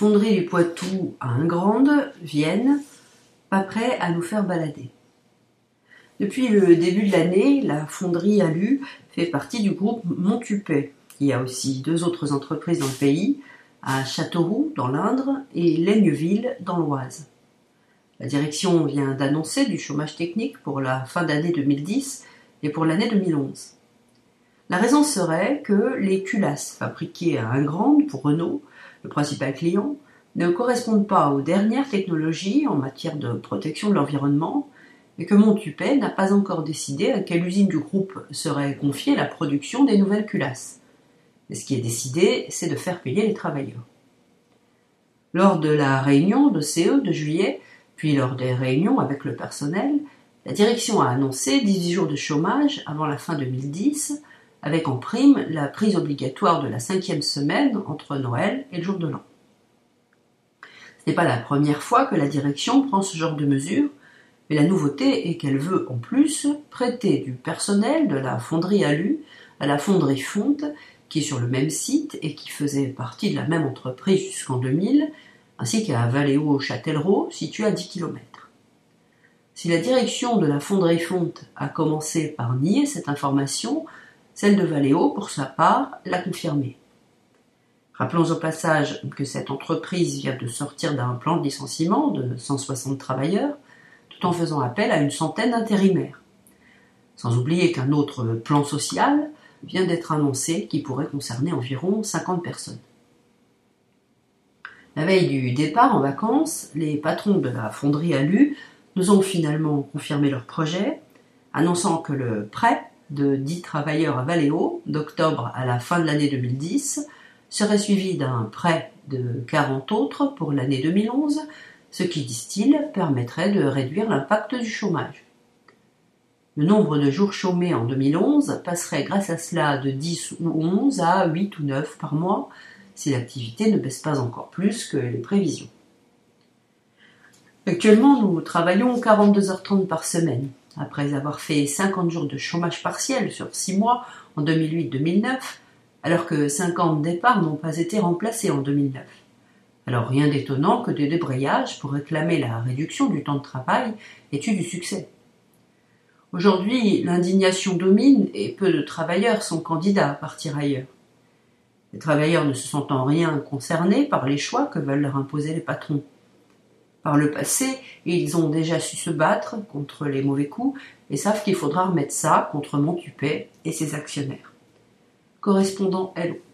Fonderie du Poitou à Ingrande, Vienne, pas prêt à nous faire balader. Depuis le début de l'année, la fonderie Alu fait partie du groupe Montupet, qui a aussi 2 autres entreprises dans le pays, à Châteauroux dans l'Indre et Laigneville dans l'Oise. La direction vient d'annoncer du chômage technique pour la fin d'année 2010 et pour l'année 2011. La raison serait que les culasses fabriquées à Ingrande pour Renault, le principal client, ne correspondent pas aux dernières technologies en matière de protection de l'environnement et que Montupet n'a pas encore décidé à quelle usine du groupe serait confiée la production des nouvelles culasses. Et ce qui est décidé, c'est de faire payer les travailleurs. Lors de la réunion de CE de juillet, puis lors des réunions avec le personnel, la direction a annoncé 18 jours de chômage avant la fin 2010, avec en prime la prise obligatoire de la 5e semaine entre Noël et le jour de l'an. Ce n'est pas la première fois que la direction prend ce genre de mesures, mais la nouveauté est qu'elle veut en plus prêter du personnel de la fonderie Alu à la fonderie Fonte, qui est sur le même site et qui faisait partie de la même entreprise jusqu'en 2000, ainsi qu'à Valléo-Châtellerault, situé à 10 km. Si la direction de la fonderie Fonte a commencé par nier cette information, celle de Valléo, pour sa part, l'a confirmée. Rappelons au passage que cette entreprise vient de sortir d'un plan de licenciement de 160 travailleurs, tout en faisant appel à une centaine d'intérimaires. Sans oublier qu'un autre plan social vient d'être annoncé qui pourrait concerner environ 50 personnes. La veille du départ en vacances, les patrons de la fonderie Alu nous ont finalement confirmé leur projet, annonçant que le prêt de 10 travailleurs à Valléo, d'octobre à la fin de l'année 2010, serait suivi d'un prêt de 40 autres pour l'année 2011, ce qui, disent-ils, permettrait de réduire l'impact du chômage. Le nombre de jours chômés en 2011 passerait grâce à cela de 10 ou 11 à 8 ou 9 par mois, si l'activité ne baisse pas encore plus que les prévisions. Actuellement, nous travaillons 42h30 par semaine, après avoir fait 50 jours de chômage partiel sur 6 mois en 2008-2009, alors que 50 départs n'ont pas été remplacés en 2009. Alors rien d'étonnant que des débrayages pour réclamer la réduction du temps de travail aient eu du succès. Aujourd'hui, l'indignation domine et peu de travailleurs sont candidats à partir ailleurs. Les travailleurs ne se sentent en rien concernés par les choix que veulent leur imposer les patrons. Par le passé, ils ont déjà su se battre contre les mauvais coups et savent qu'il faudra remettre ça contre Montupet et ses actionnaires. Correspondant Hello.